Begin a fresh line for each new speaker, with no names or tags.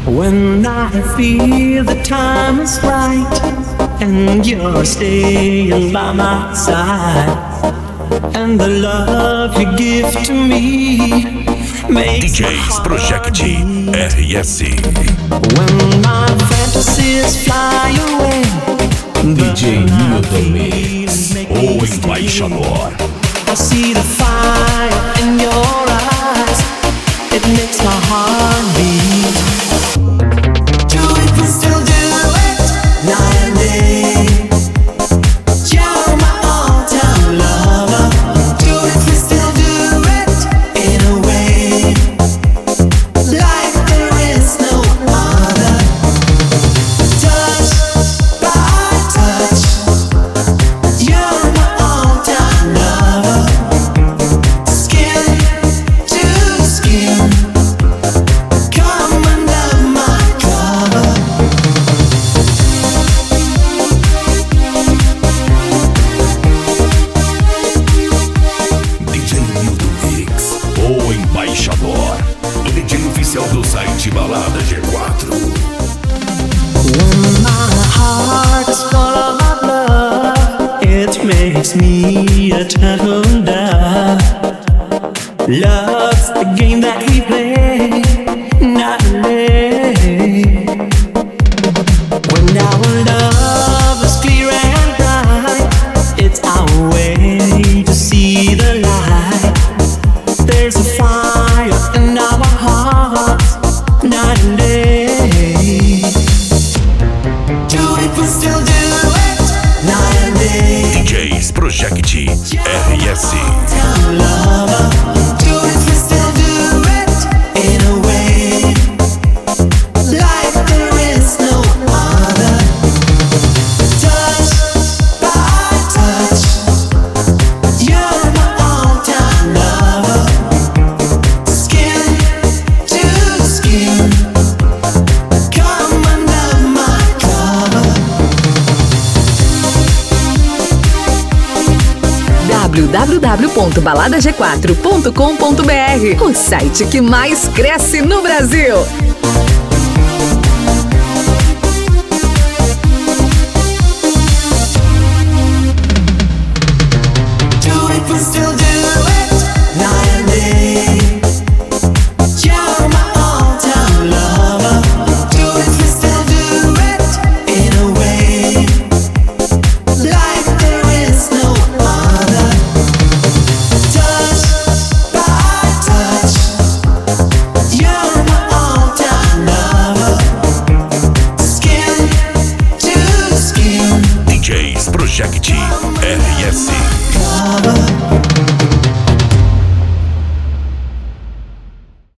When I feel the time is right and you're staying by my side, and the love you give to me makes
DJs Project RS.
When my fantasies fly away,
DJ Milton Mix, o embaixador.
I see the fire in your eyes. It makes my heart beat. Do it, we still do it night and day. You're my all-time lover. Do it, we still do it in a way like there is no other. Touch by touch, you're my all-time lover. Skin to skin, come under my cover.
DJ Milton Mix, o embaixador. O DJ oficial do site Balada G4.
When my heart is full of love, it makes me a turtle dove. Love's the game that we play, not day. When our love is clear and bright, it's our way to see the light. There's a fire in our hearts, night and day. Do it, we still do it, night and day.
DJs Project RS.
Tell lover, do it, we still do it in a way like there is no other. Touch by touch, you're my all-time lover. Skin to skin, come under my cover.
www.baladag4.com.br, o site que mais cresce no Brasil.
Do it, we still do it night and day. You're my all-time lover. Do it, we still do it in a way like there is no other. Touch by touch, you're my all-time lover. Skin to skin,
DJs Project RS.
cover.